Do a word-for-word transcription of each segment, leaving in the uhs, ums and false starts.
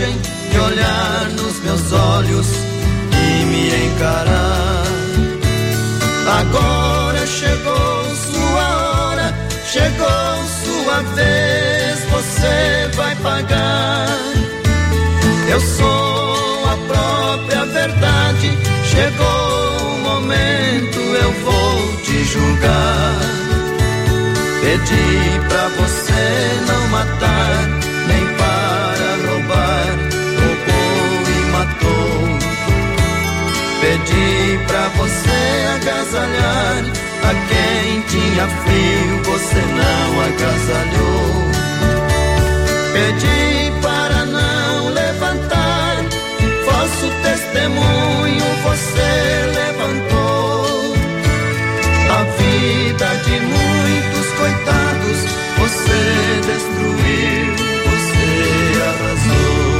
coragem de olhar nos meus olhos e me encarar. Agora chegou sua hora, chegou sua vez, você vai pagar. Eu sou a própria verdade, chegou o momento, eu vou te julgar. Pedi pra você não matar, nem para roubar, roubou e matou. Pedi pra você agasalhar a quem tinha frio, você não agasalhou. Pedi para não levantar, falso testemunho você levantou. A vida de muitos coitados você destruiu, você arrasou.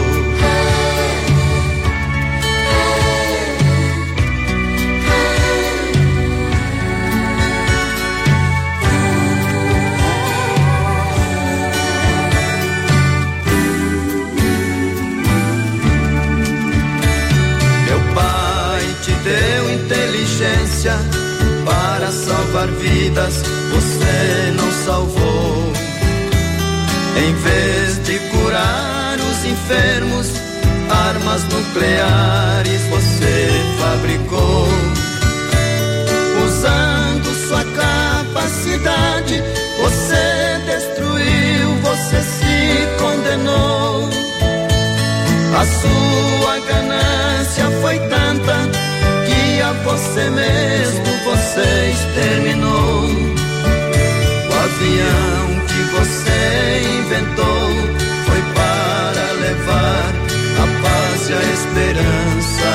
Deu inteligência para salvar vidas, você não salvou. Em vez de curar os enfermos, armas nucleares você fabricou. Usando sua capacidade, você destruiu, você se condenou. A sua ganância foi tanta que a você mesmo você exterminou. O avião que você inventou foi para levar a paz e a esperança,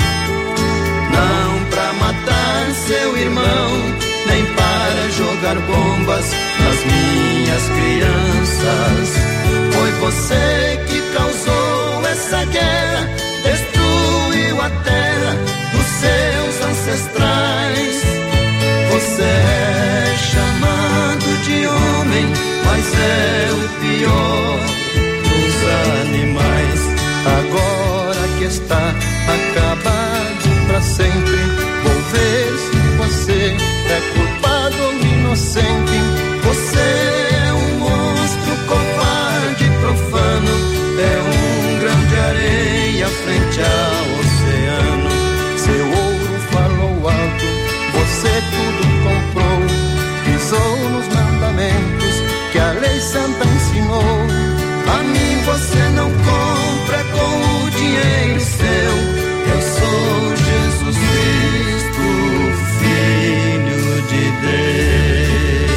não para matar seu irmão, nem para jogar bombas nas minhas crianças. Foi você que causou essa guerra, destruiu a terra dos seus ancestrais. Você é chamado de homem, mas é o pior dos animais. Agora que está acabado pra sempre, vou ver se você é culpado ou inocente. Você é um monstro covarde, profano, é um grão de areia frente ao oceano. Seu ouro falou alto, você tudo comprou, pisou nos mandamentos que a lei santa ensinou. A mim você não compra com o dinheiro seu. Eu sou Jesus Cristo, Filho de Deus.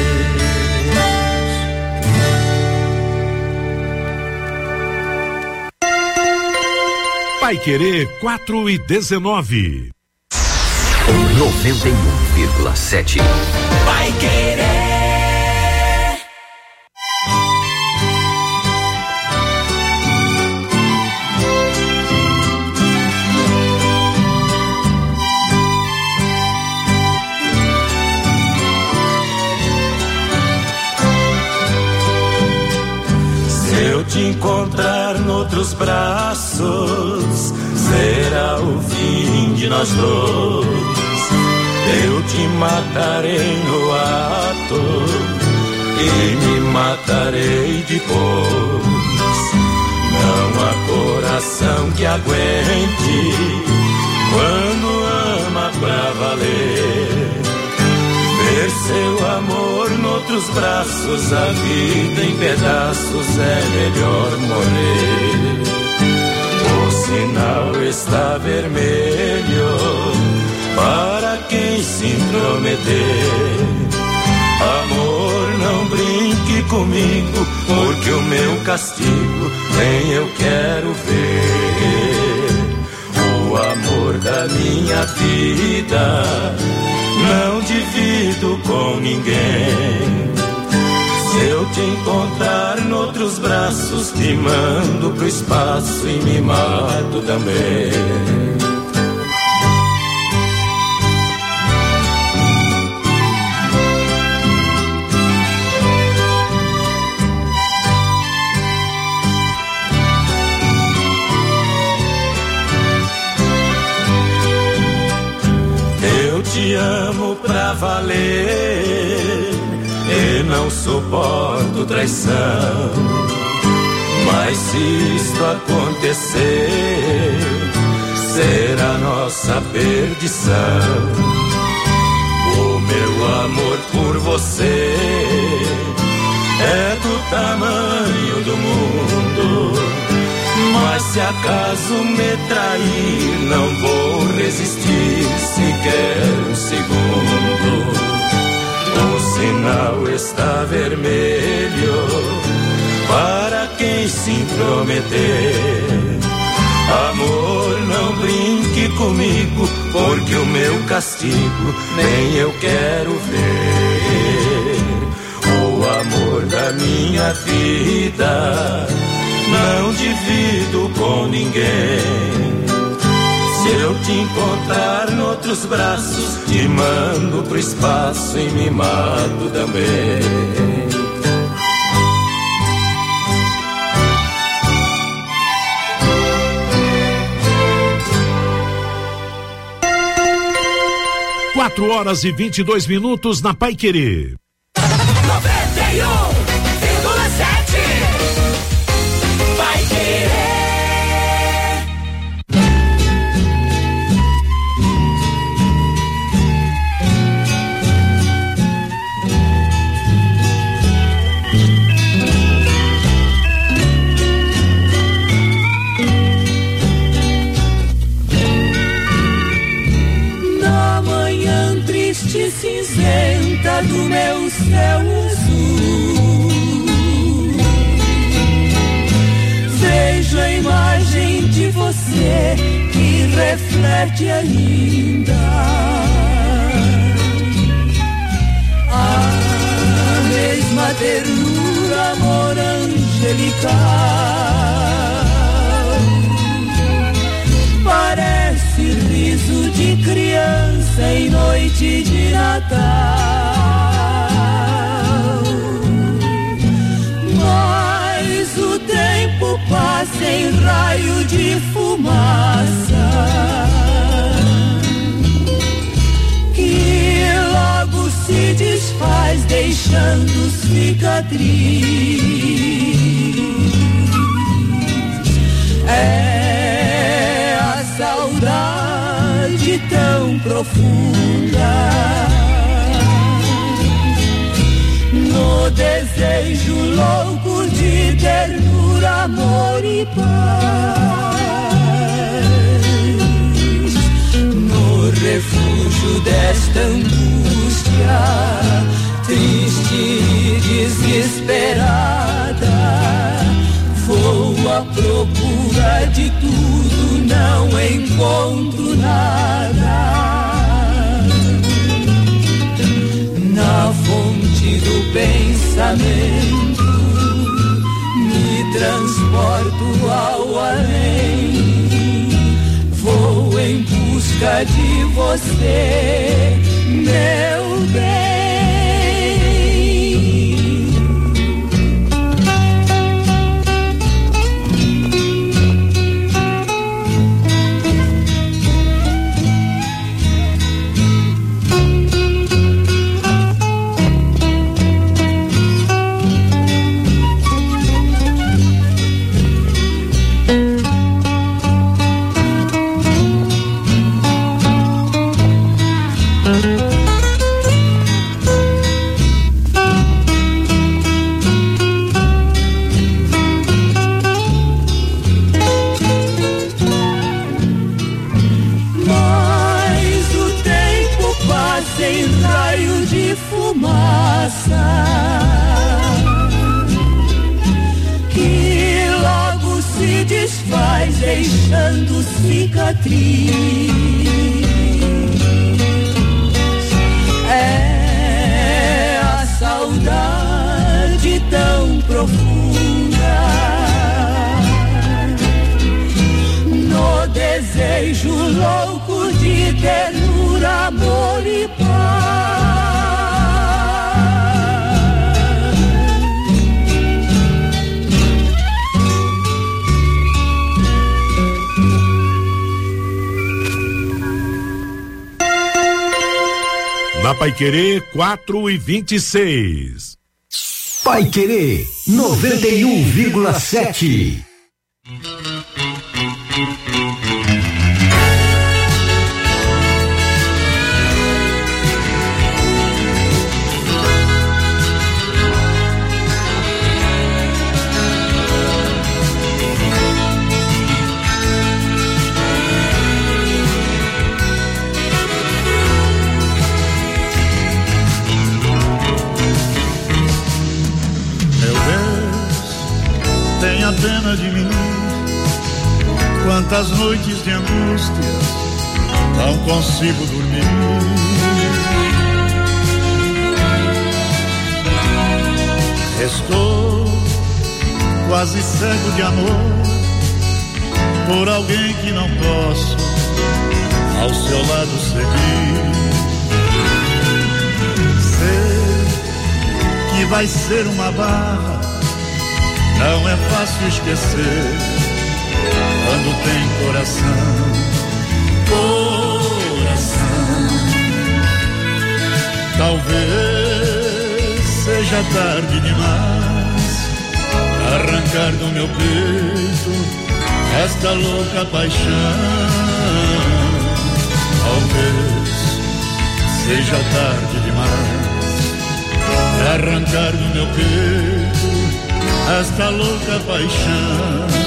Paiquerê quatro e dezenove. noventa e um vírgula sete. Paiquerê. Se eu te encontrar noutros braços, será o fim de nós dois. Eu te matarei no ato e me matarei depois. Não há coração que aguente quando ama pra valer. Ver seu amor noutros braços, a vida em pedaços, é melhor morrer. O sinal está vermelho para quem se intrometer. Amor, não brinque comigo, porque o meu castigo nem eu quero ver. O amor da minha vida não divido com ninguém. Se eu te encontrar noutros braços, te mando pro espaço e me mato também. amo pra valer e não suporto traição. Mas se isto acontecer, será nossa perdição. O meu amor por você é do tamanho do mundo, mas se acaso me trair, não vou resistir sequer um segundo. O sinal está vermelho para quem se intrometer. Amor, não brinque comigo, porque o meu castigo nem eu quero ver. O amor da minha vida não divido com ninguém. Se eu te encontrar noutros braços, te mando pro espaço e me mato também. Quatro horas e vinte e dois minutos na Paiquerê. noventa e um vírgula sete Paiquerê. Cinzenta do meu céu azul, vejo a imagem de você que reflete ainda a mesma ternura, amor angelical. Parece riso de criança em noite de Natal, mas o tempo passa em raio de fumaça que logo se desfaz deixando cicatriz. É a saudade tão profunda, no desejo louco de ternura, amor e paz, no refúgio desta angústia triste e desesperada. Vou à procura de tudo, não encontro nada. Na fonte do pensamento me transporto ao além. Vou em busca de você, meu bem. Que logo se desfaz deixando cicatriz. É a saudade tão profunda, no desejo louco de ternura, amor e paz. Na Paiquerê quatro e vinte e seis. Paiquerê noventa e um vírgula sete. Tenha pena de mim, quantas noites de angústia não consigo dormir. Estou quase cego de amor por alguém que não posso ao seu lado seguir. Sei que vai ser uma barra, não é fácil esquecer quando tem coração, coração. Talvez seja tarde demais arrancar do meu peito esta louca paixão. Talvez seja tarde demais arrancar do meu peito esta louca paixão.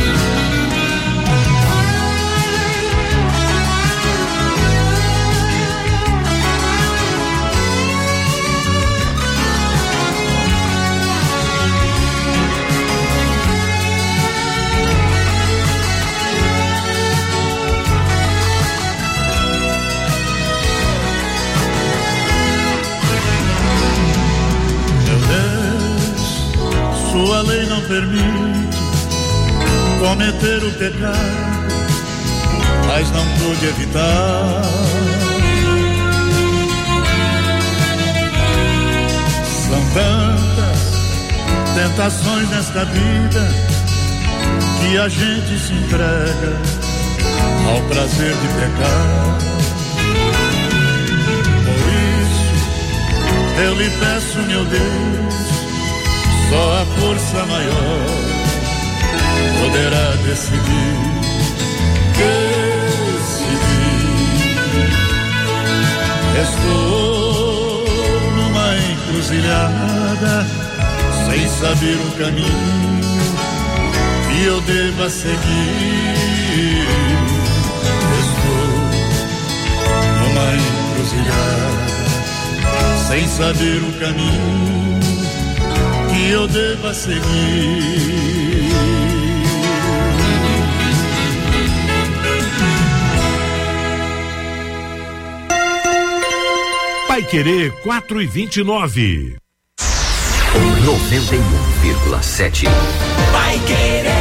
Sua lei não permite cometer o pecado, mas não pude evitar. São tantas tentações nesta vida que a gente se entrega ao prazer de pecar. Por isso eu lhe peço, meu Deus, só a força maior poderá decidir, decidir. Estou numa encruzilhada, sem saber o caminho que eu deva seguir. Estou numa encruzilhada, sem saber o caminho que eu deva seguir. Paiquerê quatro e vinte e nove. noventa e um vírgula sete. Paiquerê.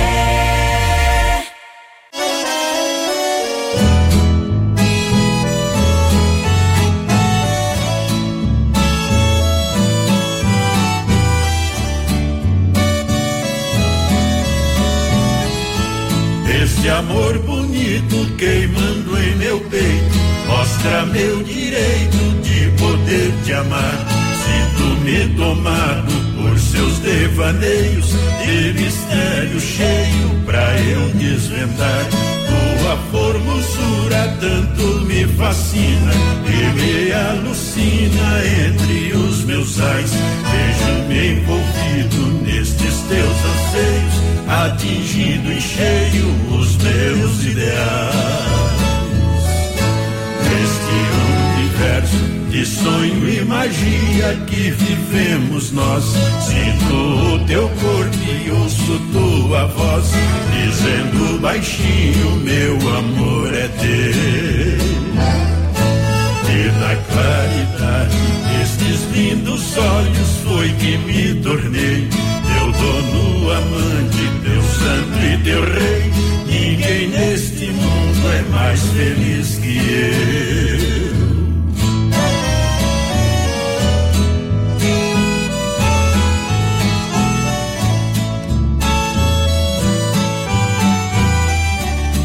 Esse amor bonito queimando em meu peito mostra meu direito de poder te amar. Sinto-me tomado por seus devaneios, de mistério cheio pra eu desvendar. Tua formosura tanto me fascina e me alucina entre os meus ais. Vejo-me envolvido nestes teus anseios, atingindo em cheio os meus ideais. Neste universo de sonho e magia que vivemos nós, sinto o teu corpo e ouço tua voz, dizendo baixinho, meu amor é teu. E da claridade destes lindos olhos foi que me tornei teu dono, amante, teu santo e teu rei. Ninguém neste mundo é mais feliz que eu.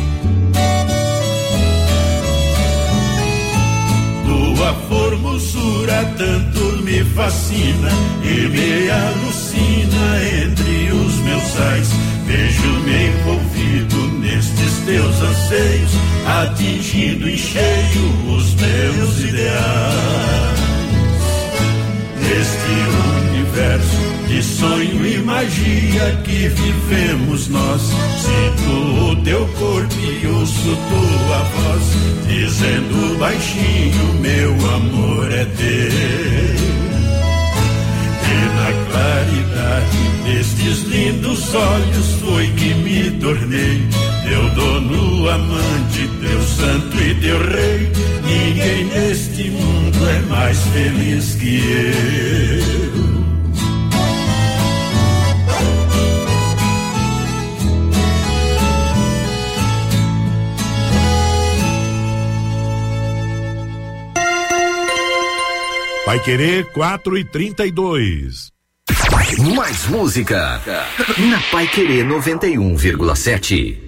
Tua formosura fascina e me alucina entre os meus ais. Vejo-me envolvido nestes teus anseios, atingindo em cheio os meus ideais. Neste universo de sonho e magia que vivemos nós, sinto o teu corpo e ouço tua voz, dizendo baixinho, meu amor é teu. E na claridade destes lindos olhos foi que me tornei teu dono, amante, teu santo e teu rei. Ninguém neste mundo é mais feliz que eu. Vai querer quatro e trinta e dois. Mais música na Pai Querer noventa e um vírgula sete.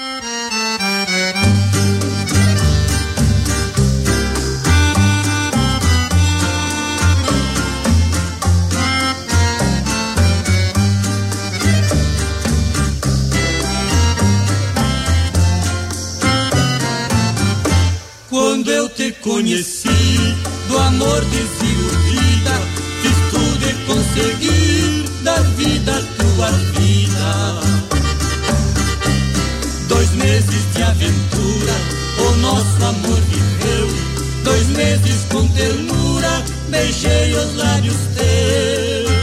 Quando eu te conheci, do amor desiludida, fiz tudo e consegui dar vida à tua vida. Dois meses de aventura, o nosso amor viveu. Dois meses com ternura, beijei os lábios teus.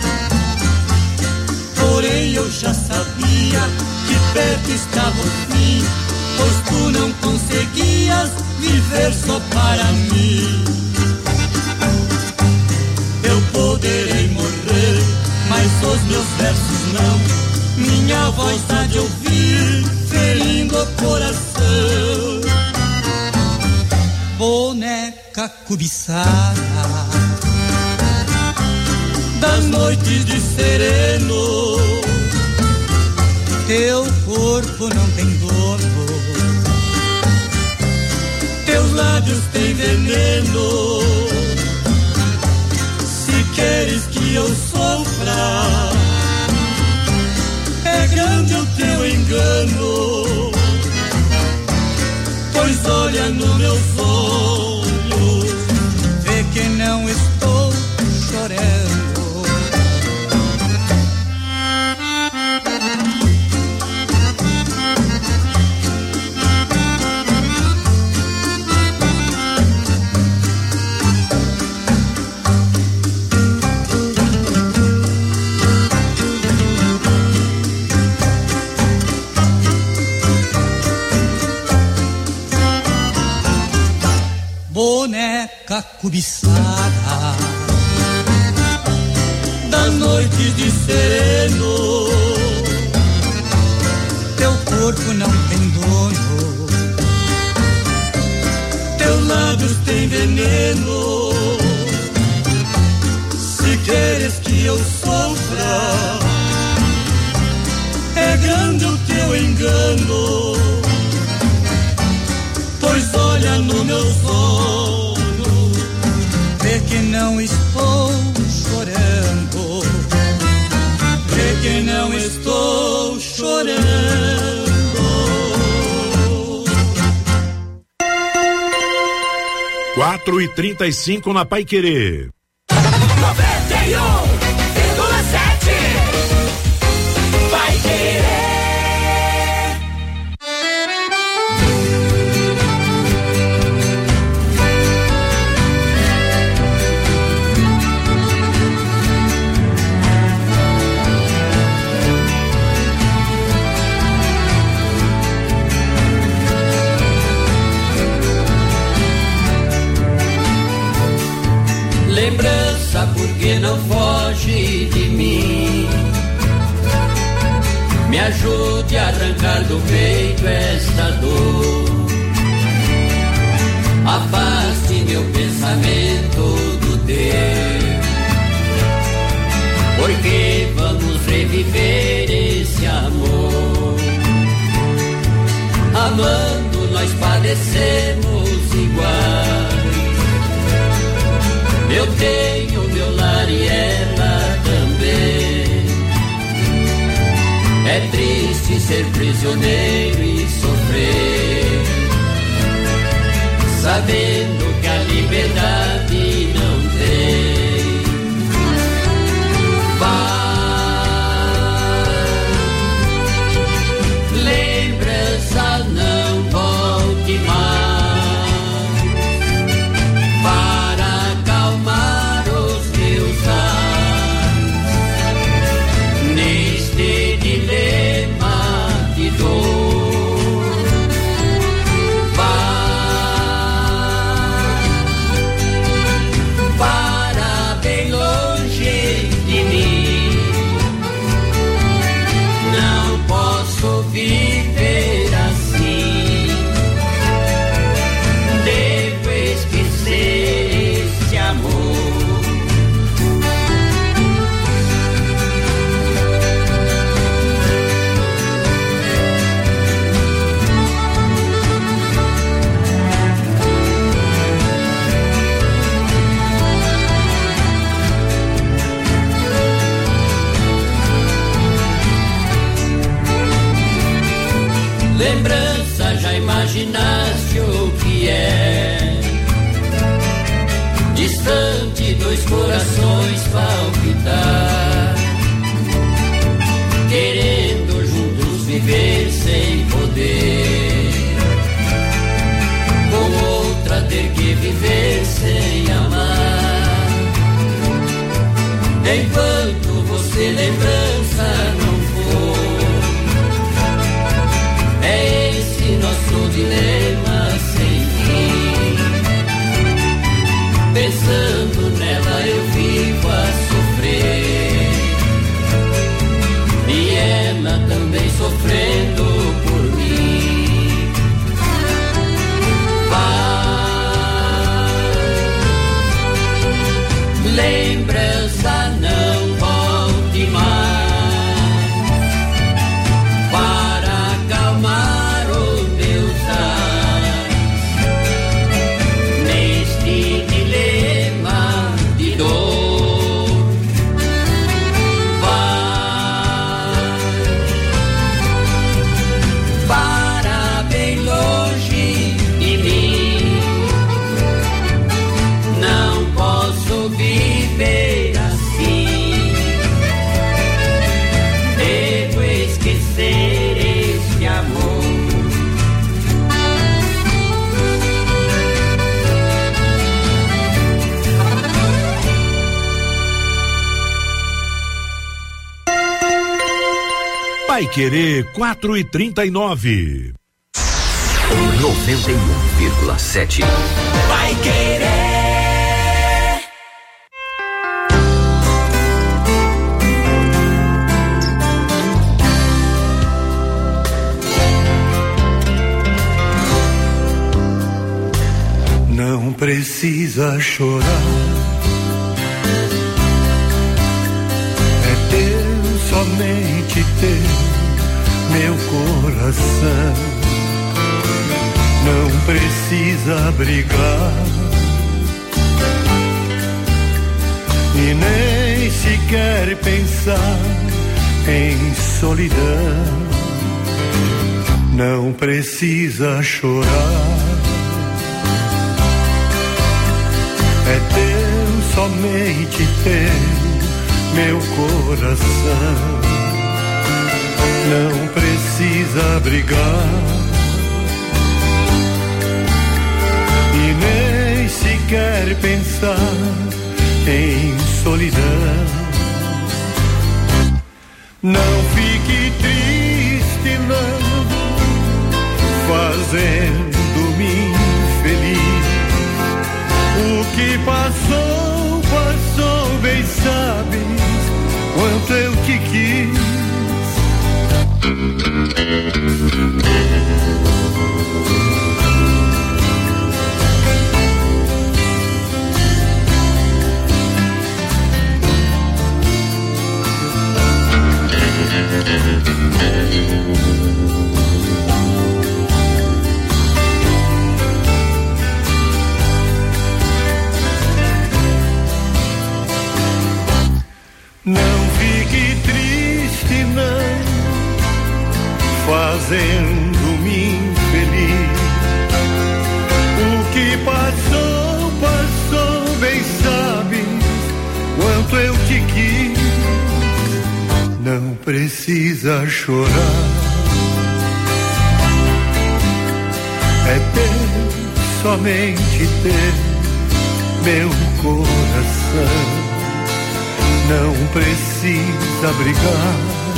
Porém eu já sabia que perto estava o fim, pois tu não conseguias viver só para mim. Eu poderei morrer, mas os meus versos não. Minha voz há de ouvir, ferindo o coração. Boneca cobiçada das noites de sereno, teu corpo não tem dono, teus lábios têm veneno. Se queres que eu sofra, é grande o teu engano, pois olha nos meus olhos, vê que não estou chorando. Boneca cobiçada das noites de sereno, teu corpo não tem dono, teus lábios têm veneno. Se queres que eu sofra, é grande o teu engano, pois olha nos meus olhos, vê que não estou chorando, vê que não estou chorando. quatro e trinta e cinco na Pai Querer. noventa e um vírgula sete Pai Querer. Lembrança, porque não foge de mim. Me ajude a arrancar do peito esta dor. Afaste meu pensamento do teu, porque vamos reviver esse amor. Amando nós padecemos iguais. Eu tenho meu lar É triste ser prisioneiro e sofrer, sabendo que a liberdade não tem. Vai, lembrança, não volte mais, para acalmar os meus ares, neste dilema de dor. Vai, para bem longe de mim, não posso viver assim, devo esquecer esse amor. Lembrança, já imaginaste o que é? Distante, dois corações palpitar, querendo juntos viver sem poder, com outra ter que viver sem amar. Enquanto você lembrança não for, é esse nosso dilema sem fim. Pensando nela eu vivo a sofrer, e ela também sofrendo por mim. Vai, lembrança, não volte mais, para acalmar os meus ares, neste dilema de dor. Vai, para bem longe de mim, não posso viver assim, devo esquecer este amor. Pai Querer quatro e trinta e nove. noventa e um vírgula sete. Vai Querer. Não precisa chorar, é teu, somente teu, meu coração. Não precisa brigar e nem sequer pensar em solidão. Não precisa chorar, é teu, somente teu, meu coração. Não precisa brigar e nem sequer pensar em solidão. Não fique triste, não, fazendo-me infeliz. O que passou, passou, bem sabes quanto eu te quis. Não fique triste, não, fazendo-me infeliz. O que passou, passou, bem sabes quanto eu te quis. Não precisa chorar, é ter, somente ter meu coração. Não precisa brigar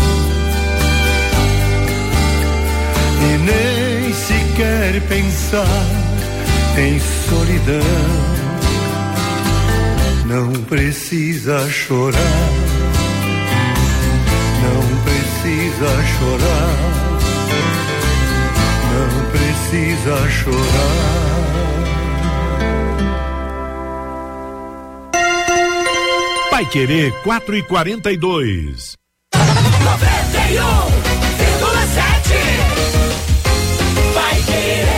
e nem sequer pensar em solidão. Não precisa chorar, não precisa chorar, não precisa chorar. Pai Querer quatro e quarenta e dois. noventa e um vírgula sete. Pai Querer.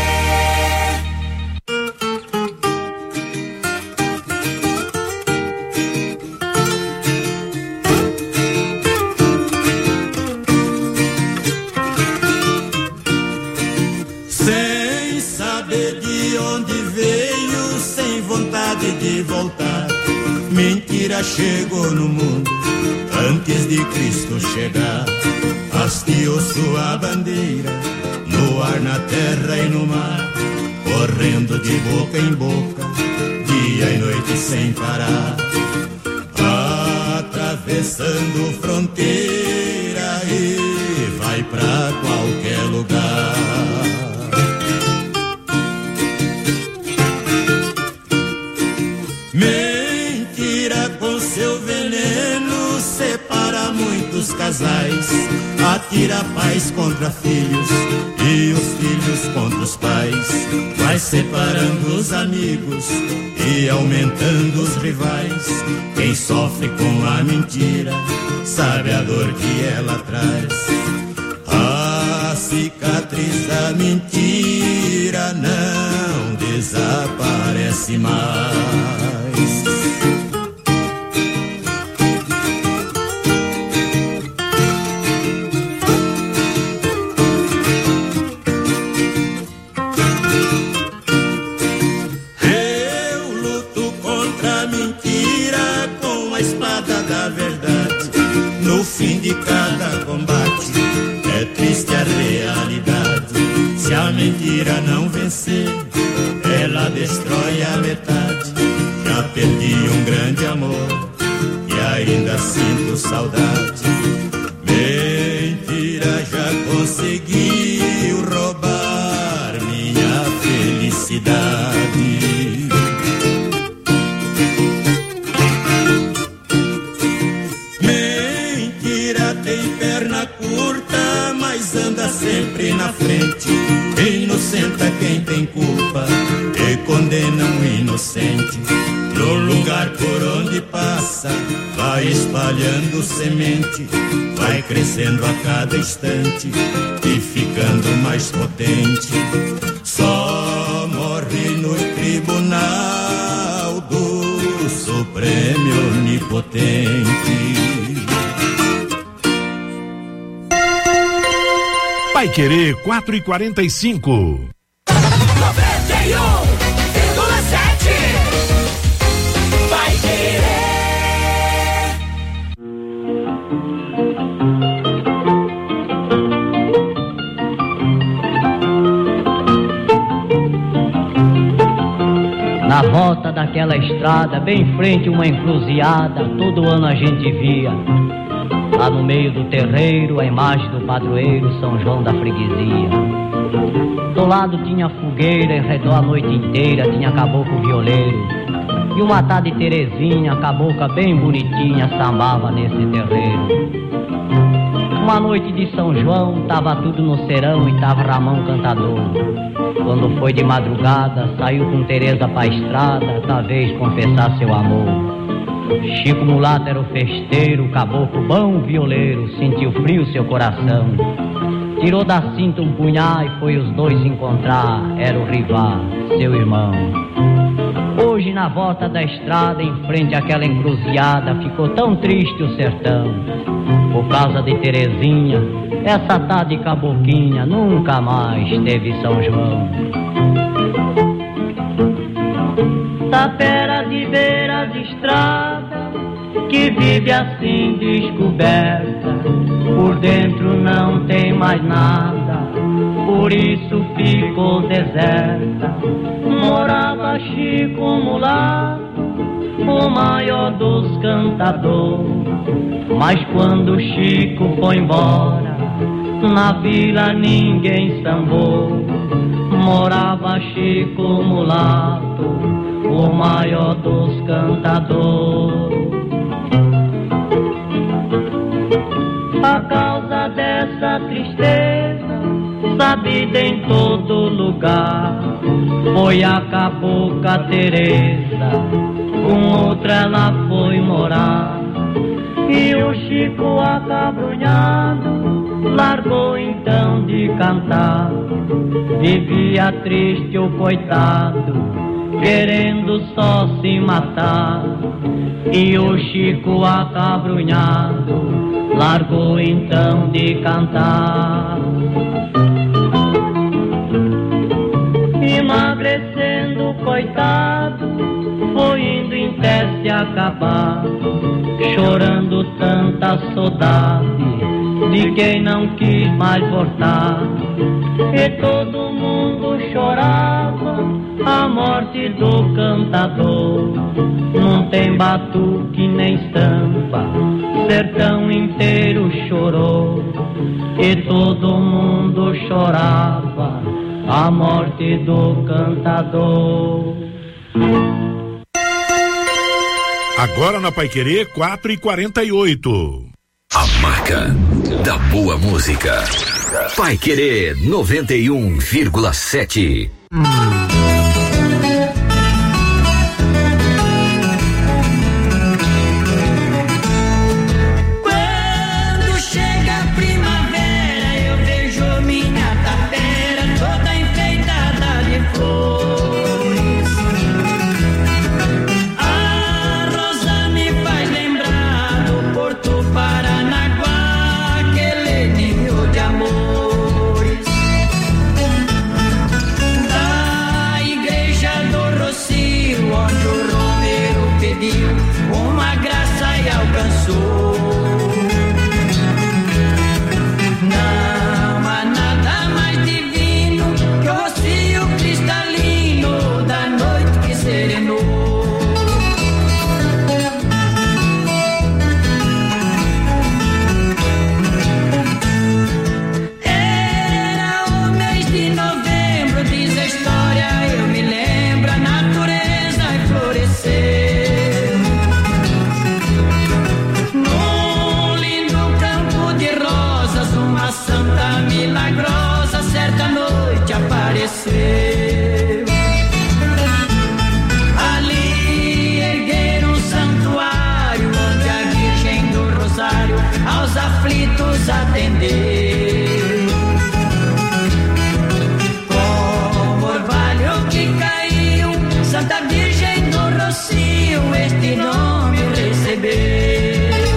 Sem saber de onde veio, sem vontade de voltar, mentira chegou no mundo antes de Cristo chegar. Hasteou sua bandeira no ar, na terra e no mar, correndo de boca em boca, dia e noite sem parar, atravessando fronteira e vai pra qualquer lugar. Mentira com seu veneno separa muitos casais, atira pais contra filhos e os filhos contra os pais, vai separando os amigos e aumentando os rivais. Quem sofre com a mentira sabe a dor que ela traz. A cicatriz da mentira não desaparece mais. Eu luto contra a mentira com a espada da verdade. No fim de cada combate é triste a realidade. Se a mentira não vencer, ela destrói a metade. Já perdi um grande amor e ainda sinto saudade. Mentira já conseguiu roubar minha felicidade. Mentira tem perna curta, mas anda sempre na frente. Inocenta quem tem culpa e condena um inocente. No lugar por onde passa, vai espalhando semente, vai crescendo a cada instante e ficando mais potente. Só morre no tribunal do Supremo Onipotente. Pai Querer quatro e quarenta e cinco. noventa e um vírgula sete. Pai Querer. Na volta daquela estrada, bem em frente uma encruzilhada, todo ano a gente via. Lá no meio do terreiro, a imagem do padroeiro São João da freguesia. Do lado tinha fogueira, em redor a noite inteira tinha caboclo violeiro. E uma tarde Terezinha, cabocla bem bonitinha, sambava nesse terreiro. Uma noite de São João, tava tudo no serão e tava Ramão cantador. Quando foi de madrugada, saiu com Tereza pra estrada, talvez confessar seu amor. Chico Mulato era o festeiro, caboclo bom violeiro, sentiu frio seu coração. Tirou da cinta um punhal e foi os dois encontrar, era o Rivá, seu irmão. Hoje na volta da estrada, em frente àquela encruzilhada, ficou tão triste o sertão. Por causa de Terezinha, essa tá de caboquinha nunca mais teve São João. Tapera de beira de estrada, que vive assim descoberta, por dentro não tem mais nada, por isso ficou deserta. Morava Chico Mulato, o maior dos cantadores, mas quando Chico foi embora, na vila ninguém sambou. Morava Chico Mulato, o maior dos cantadores. A causa dessa tristeza, sabida em todo lugar, foi a cabocla Teresa, com outra ela foi morar. E o Chico acabrunhado largou então de cantar. Vivia triste o coitado, querendo só se matar. E o Chico acabrunhado largou então de cantar. Emagrecendo, coitado, foi indo em pé se acabar, chorando tanta saudade de quem não quis mais voltar. E todo mundo chorava a morte do cantador. Não tem batuque nem samba, sertão inteiro chorou. E todo mundo chorava a morte do cantador. Agora na Paiquerê, quatro e quarenta e oito. A marca da boa música. Paiquerê noventa e um vírgula sete. Quando chega a primavera, eu vejo minha tapera toda enfeitada de flores. A rosa me faz lembrar do Porto Paranaguá, aquele ninho de amores. Da igreja do Rocio, onde o romeiro pediu uma graça e alcançou. Não há nada mais divino que o rocio cristalino da noite que serenou. Era o mês de novembro, diz a história, eu me lembro, a natureza floresceu. Num lindo campo de rosas, uma santa milagrosa certa noite apareceu. Ali ergueram um santuário onde a Virgem do Rosário aos aflitos atendeu. Como orvalho que caiu, Santa Virgem do Rocio este nome recebeu.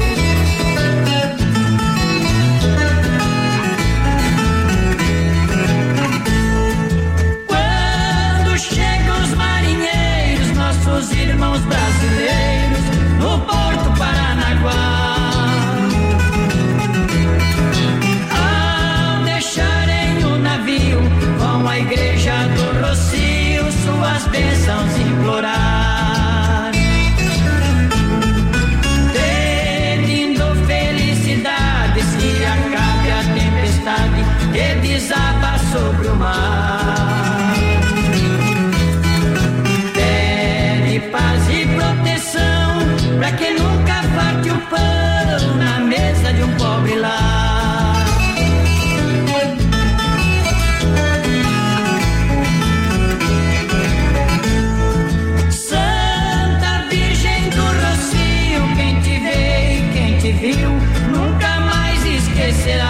Quando chegam os marinheiros, nossos irmãos brasileiros, no Porto Paranaguá, ao deixarem o navio, vão à igreja do Rocio suas bênçãos implorar, pedindo felicidade, se acabe a tempestade que desaba sobre o mar. Pede paz e proteção pra que nunca falte o pão na mesa de um pobre lar. Santa Virgem do Rocio, quem te vê e quem te viu nunca mais esquecerá.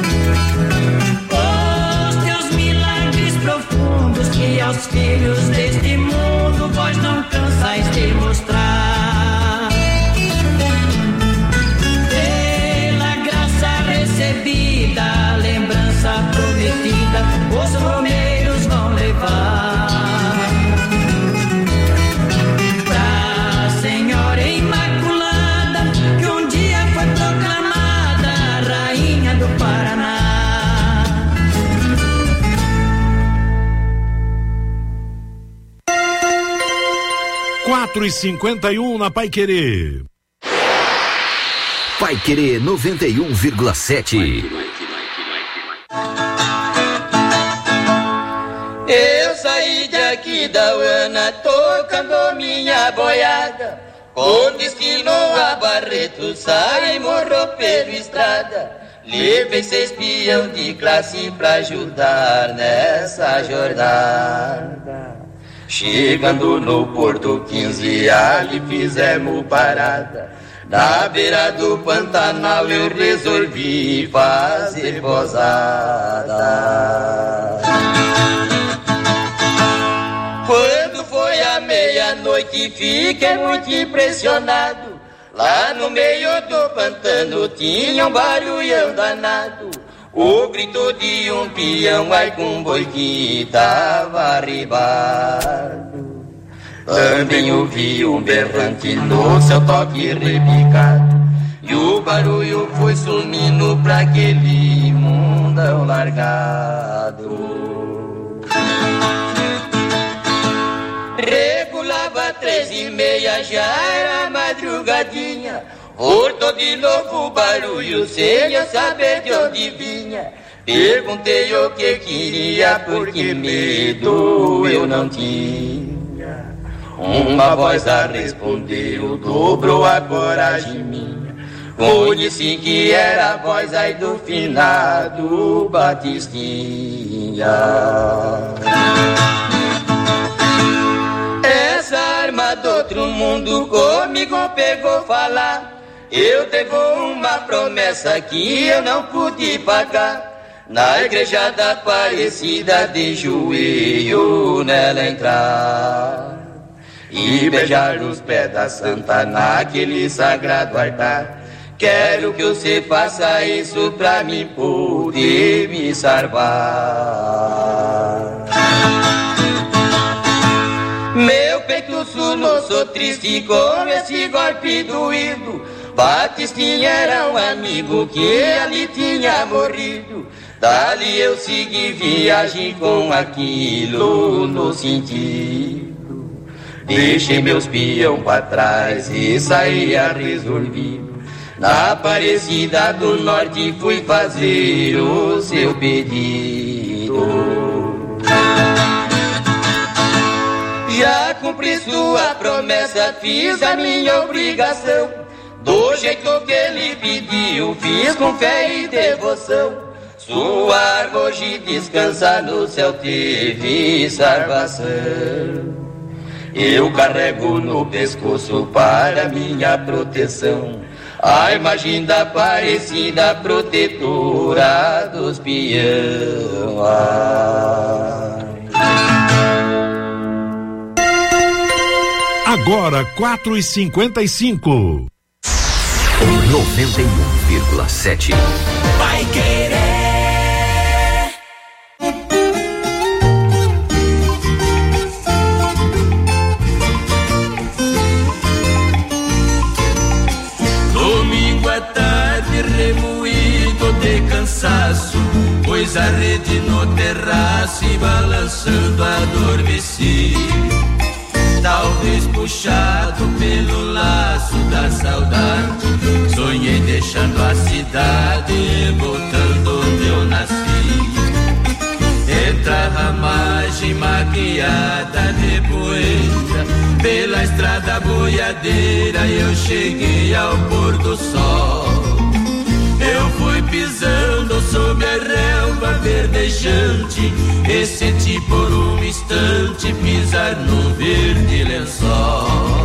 Os teus milagres profundos que aos filhos de Paraná. quatro e cinquenta e um na Paiquerê. Paiquerê noventa e um vírgula sete. Eu saí daqui da Uana tocando minha boiada, com destino a Barreto, saímos pela estrada. Levei seis peão de classe pra ajudar nessa jornada. Chegando no Porto quinze, ali fizemos parada. Na beira do Pantanal eu resolvi fazer posada. Quando foi a meia-noite fiquei muito impressionado. Lá no meio do pantano tinha um barulhão danado. O grito de um peão, ai com boi que tava arribado. Também ouvi um berrante no seu toque repicado. E o barulho foi sumindo pra aquele mundão largado. Regulava três e meia, já era madrugadinha. Voltou de novo o barulho, sem eu saber de onde vinha. Perguntei o que queria, porque medo eu não tinha. Uma voz a respondeu, dobrou a coragem minha. Conheci que era a voz aí do finado Batistinha. Essa arma do outro mundo comigo pegou falar. Eu devo uma promessa que eu não pude pagar. Na igreja da Aparecida de joelho nela entrar e beijar os pés da santa naquele sagrado altar. Quero que você faça isso pra mim poder me salvar. Meu peito sulou, sou triste com esse golpe doído. Batistinha era um amigo que ali tinha morrido. Dali eu segui viagem com aquilo no sentido. Deixei meus peão pra trás e saí a resolvido. Na Aparecida do Norte fui fazer o seu pedido. Já cumpri sua promessa, fiz a minha obrigação. Do jeito que ele pediu, fiz com fé e devoção. Sua alma hoje descansa no céu, teve salvação. Eu carrego no pescoço para minha proteção a imagem da Aparecida, protetora dos peão. Agora quatro e cinquenta e cinco. noventa e um vírgula sete. Paiquerê. Domingo à tarde remoído de cansaço, pois a rede no terraço e balançando adormeci. Talvez puxado pelo laço da saudade, sonhei deixando a cidade, voltando onde eu nasci. Entre a ramagem maquiada de poeira, pela estrada boiadeira eu cheguei ao pôr do sol. Eu fui pisando sob a relva verdejante e senti por um instante pisar no verde lençol.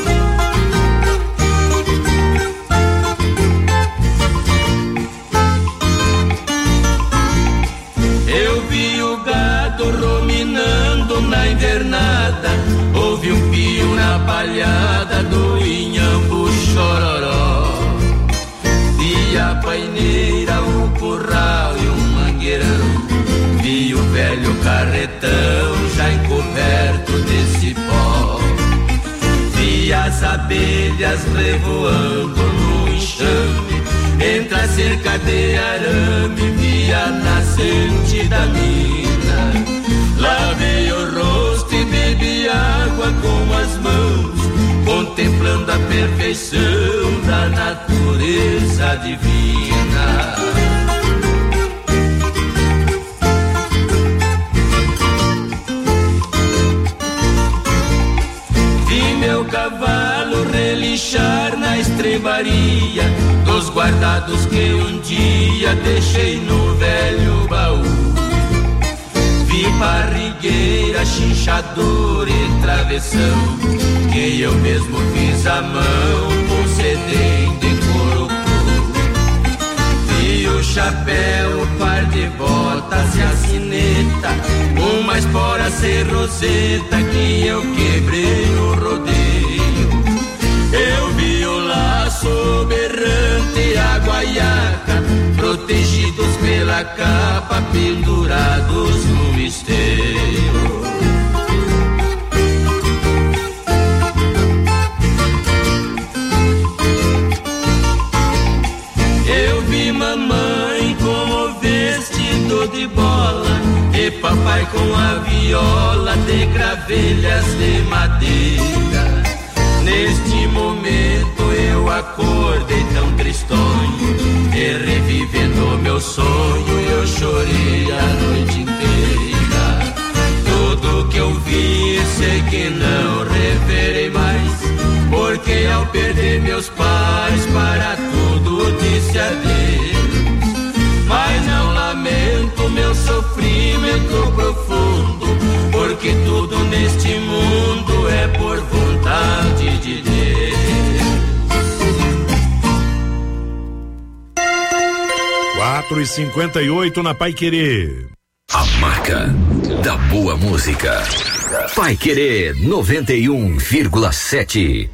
Eu vi o gado ruminando na invernada, ouvi um pio na palhada do inhambu chororó. Vi a paineira, o curral e um mangueirão, vi o velho carretão já encoberto de cipó. Vi as abelhas revoando no enxame e entre a cerca de arame vi a nascente da mina. Lavei o rosto e bebi água com as mãos, contemplando a perfeição da natureza divina. Vi meu cavalo relinchar na estrebaria dos guardados que um dia deixei no velho baú. Vi barrigueira, chinchador e travessão que eu mesmo fiz à mão com cedém de couro. Vi o chapéu, o par de botas e a sineta, uma espora sem roseta que eu quebrei no rodeio. Eu vi o laço berrante e a guaiaca, protegidos pela capa, pendurados no esteio. Eu vi mamãe com o vestido de bola e papai com a viola de gravelhas de madeira. Neste momento eu acordei tão tristonho, e revivendo meu sonho eu chorei a noite inteira. Tudo que eu vi sei que não reverei mais, porque ao perder meus pais para tudo disse adeus. Mas não lamento meu sofrimento profundo, porque tudo neste mundo é por vontade de Deus. quatro e cinquenta e oito na Paiquerê. A marca da boa música. Paiquerê noventa e um vírgula sete.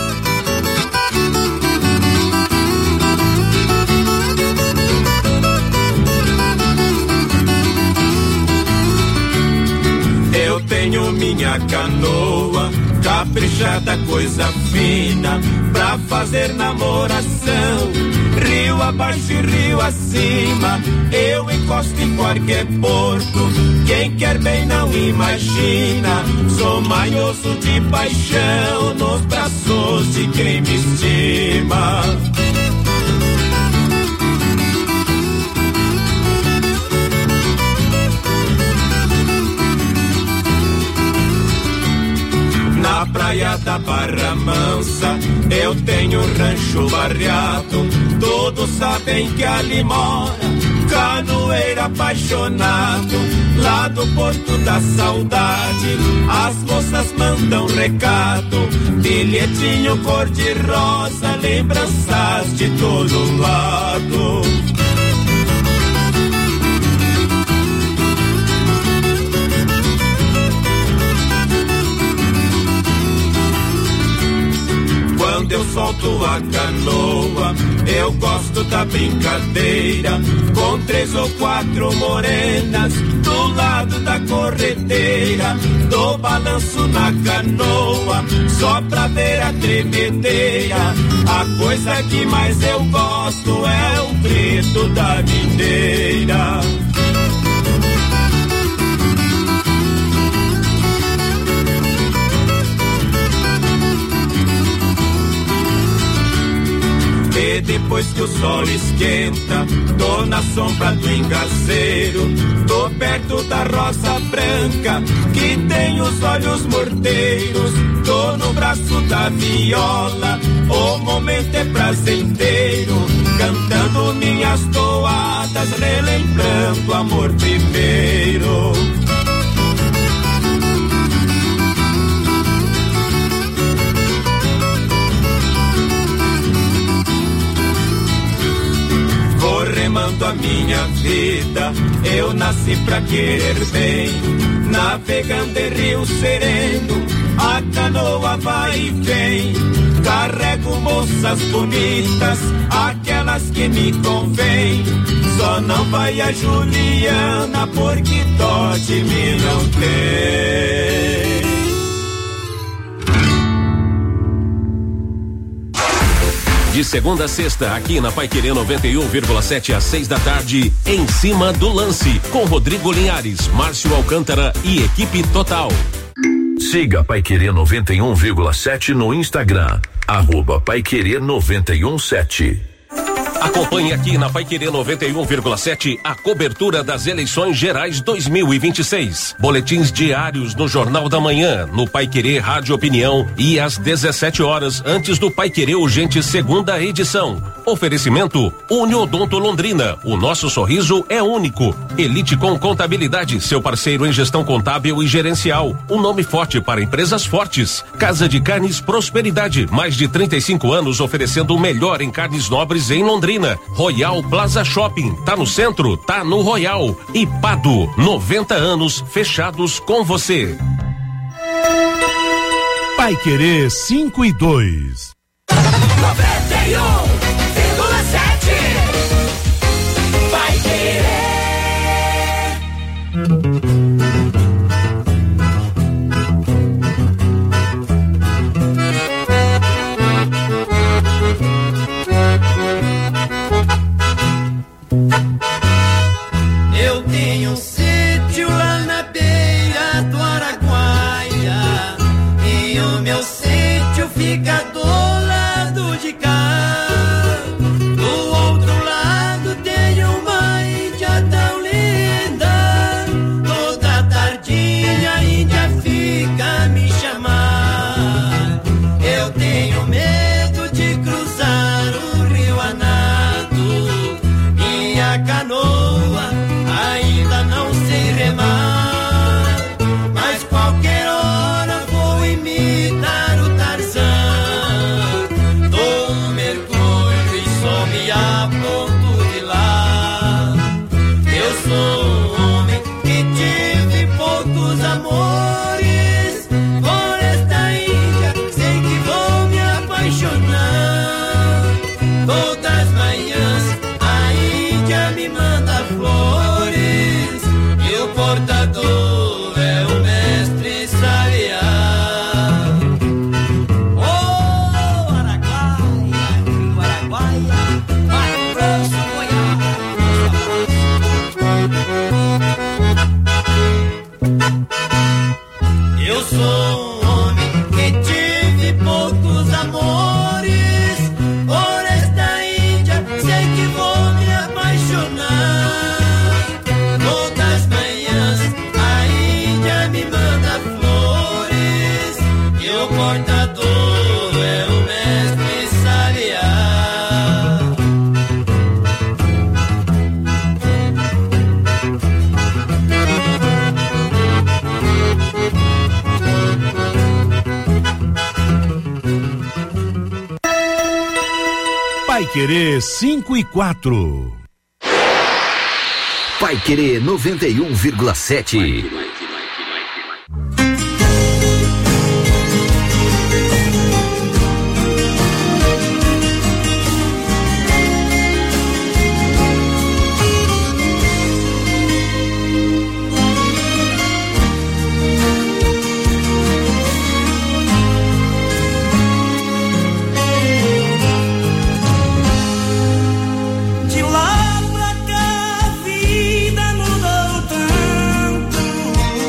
Eu tenho minha canoa, caprichada, coisa fina, pra fazer namoração. Rio abaixo e rio acima, eu encosto em qualquer porto. Quem quer bem não imagina, sou manhoso de paixão nos braços de quem me estima. Na praia da Barra Mansa eu tenho rancho barreado, todos sabem que ali mora canoeiro apaixonado. Lá do Porto da Saudade as moças mandam recado, bilhetinho cor-de-rosa, lembranças de todo lado. Quando eu solto a canoa, eu gosto da brincadeira, com três ou quatro morenas do lado da corredeira. Dou balanço na canoa, só pra ver a tremedeira. A coisa que mais eu gosto é o grito da mineira. E depois que o sol esquenta, tô na sombra do engazeiro, tô perto da rosa branca que tem os olhos morteiros. Tô no braço da viola, o momento é prazenteiro, cantando minhas toadas, relembrando o amor primeiro. Remando a minha vida, eu nasci pra querer bem, navegando em rio sereno, a canoa vai e vem. Carrego moças bonitas, aquelas que me convém. Só não vai a Juliana, porque dó de mim não tem. De segunda a sexta, aqui na Paiquerê noventa e um vírgula sete às seis da tarde, em cima do lance, com Rodrigo Linhares, Márcio Alcântara e equipe total. Siga Paiquerê noventa e um vírgula sete no Instagram, arroba Paiquerê noventa e um sete. Acompanhe aqui na Paiquerê noventa e um vírgula sete a cobertura das eleições gerais dois mil e vinte e seis. Boletins diários no Jornal da Manhã, no Paiquerê Rádio Opinião e às dezessete horas antes do Paiquerê Urgente segunda edição. Oferecimento Uniodonto Londrina. O nosso sorriso é único. Elite com Contabilidade, seu parceiro em gestão contábil e gerencial. Um nome forte para empresas fortes. Casa de Carnes Prosperidade. Mais de trinta e cinco anos oferecendo o melhor em carnes nobres em Londrina. Royal Plaza Shopping, tá no centro, tá no Royal. E Pado, noventa anos fechados com você. Paiquerê cinco e dois. noventa e um vírgula sete. Paiquerê. Eu tenho um sítio lá na beira do Araguaia, e o meu sítio fica do lado de cá. Do outro lado tem uma índia tão linda, toda tardinha a índia fica a me chamar. Eu tenho medo de cruzar o rio Anado, minha canoa ainda não sei remar, mas qualquer hora vou imitar o Tarzan. Dou um mergulho e só me aponto de lá. Eu sou um homem que tive poucos amores, por esta índia sei que vou me apaixonar. Todas as manhãs a índia me manda flores, e o portador é o mestre Sabiá. Oh, Araguaia, Rio Araguaia, Mato Grosso, Goiás. Eu sou um homem que tive poucos amores, por esta índia sei que vou me apaixonar. Todas as manhãs a índia me manda flores, e o portador é o mestre Sabiá. Paiquerê cinco e quatro. Paiquerê noventa e um vírgula sete. De lá pra cá a vida mudou tanto.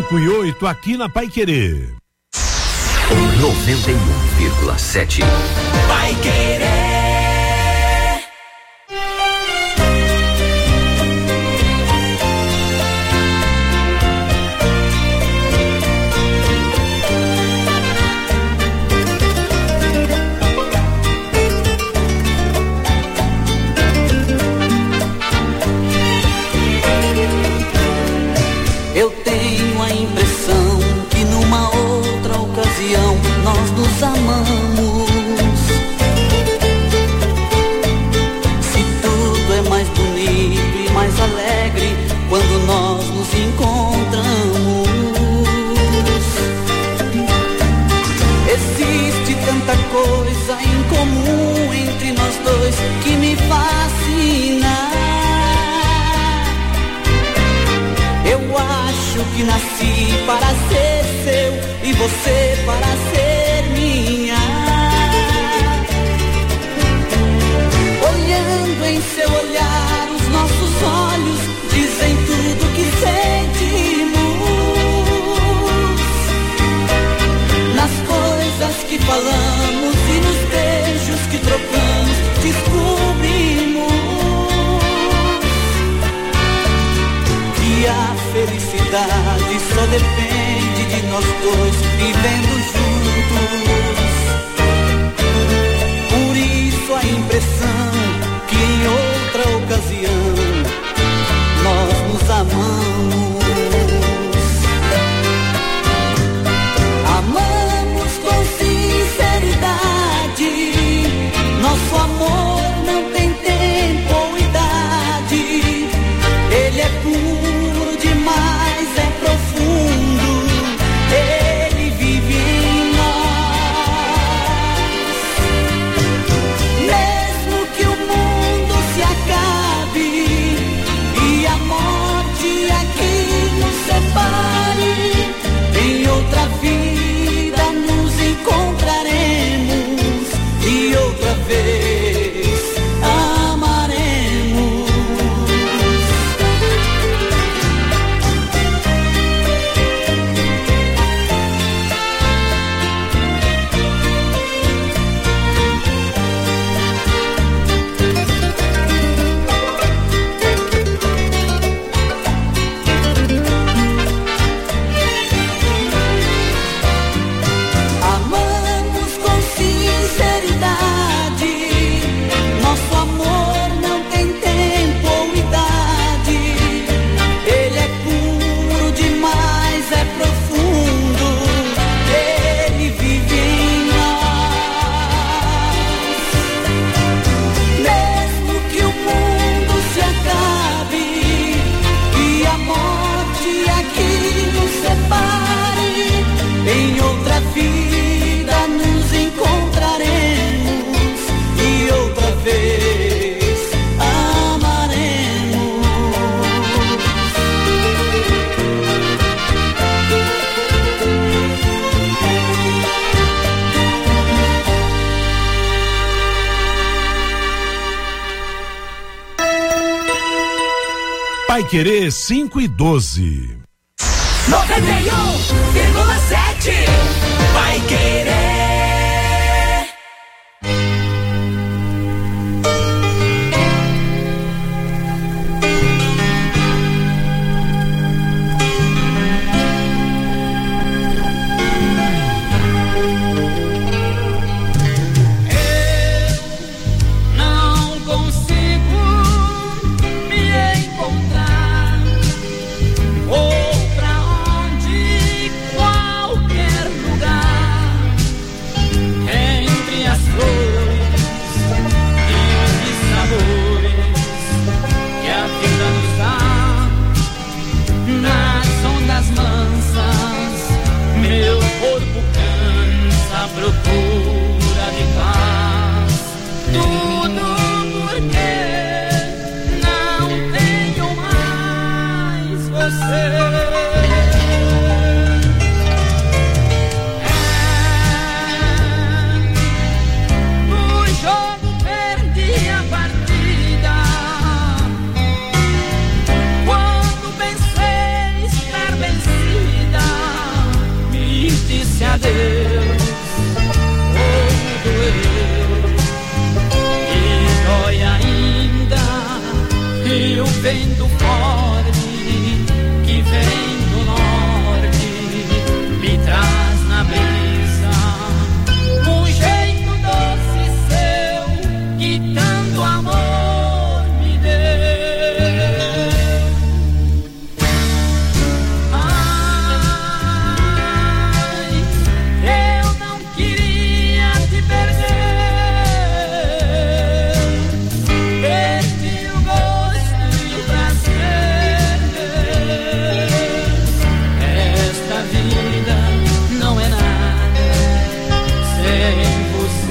cinco e oito aqui na Paiquerê. noventa e um vírgula sete. Paiquerê. Eu tenho a impressão que numa outra ocasião nós nos amamos. Se tudo é mais bonito e mais alegre quando nós nos encontramos. Existe tanta coisa em comum entre nós dois que me fascina. Eu acho que nasci para ser seu e você para ser minha. Olhando em seu olhar, os nossos olhos dizem tudo que sentimos. Nas coisas que falamos e nos beijos que trocamos, descobrimos que a felicidade só depende de nós dois vivendo juntos. Por isso a impressão que em outra ocasião nós nos amamos. Amamos com sinceridade. Nosso amor não tem tempo ou idade. Ele é puro demais, é profundo. Ele vive em nós. Mesmo que o mundo se acabe e a morte aqui nos separe, em outra vida nos encontraremos e outra vez amaremos. Amamos com sinceridade. Nosso amor não tem tempo ou idade. Ele é puro demais, é profundo. Ele vive em nós. Mesmo que o mundo se acabe e a morte aqui nos separe, em outra vida nos encontraremos e outra vez amaremos. Paiquerê cinco e doze. noventa e um vírgula sete. Paiquerê. Não consigo me encontrar, ou pra onde, qualquer lugar.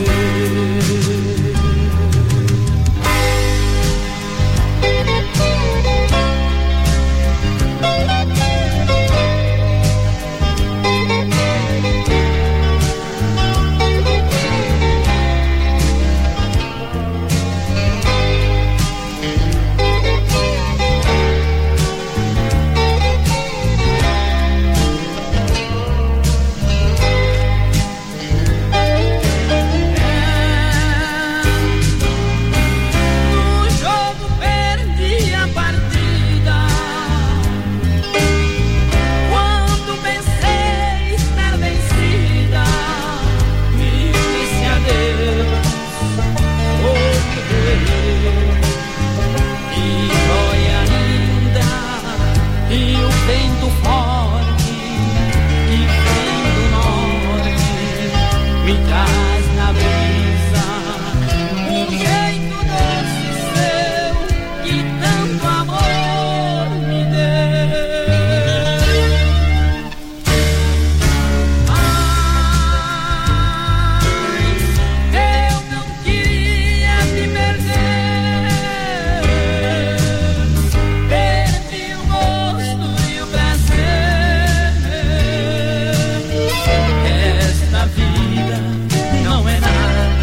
morrer.